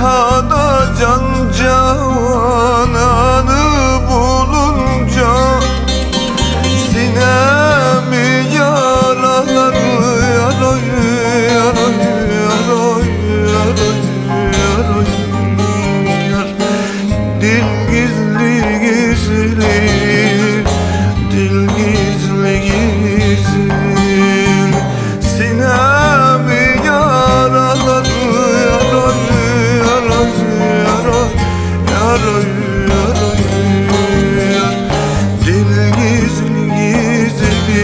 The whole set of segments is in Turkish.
cihada can cananı bulunca sinemi yaralar yaray yaray yaray yaray yaray yar. Dil gizli gizli, dil gizli gizli sinemi yaralar yaray yaray yaray yaray yaray yar. Dil gizli gizli,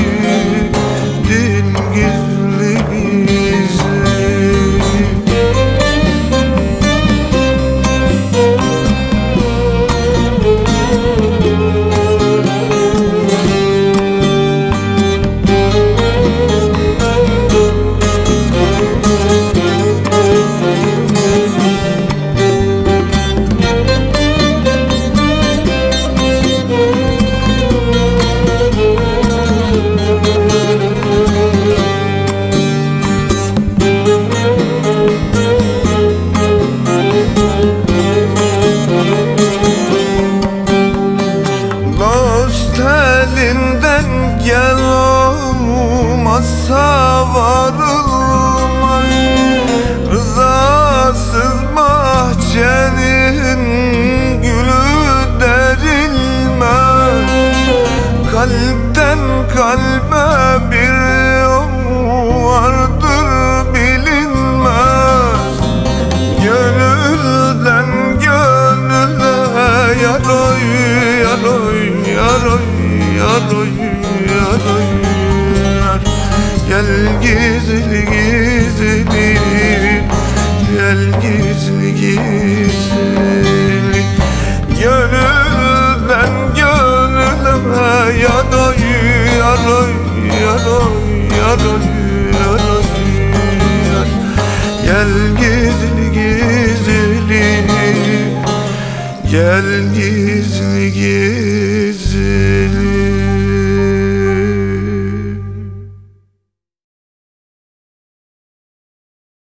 dil gizli gizli. Dost elinden gel olmazsa varılmaz. Rızasız bahçenin gülü derilmez. Kalpten kalbe bir yol vardır bilinmez. Gönülden gönüle yaray yaray yaray yaray yaray yar. Gel gizli gizli, gel gizli gizli. Gönülden gönüle yaray yaray yaray yaray yaray yar. Gel gizli gizli, gel gizli gizli.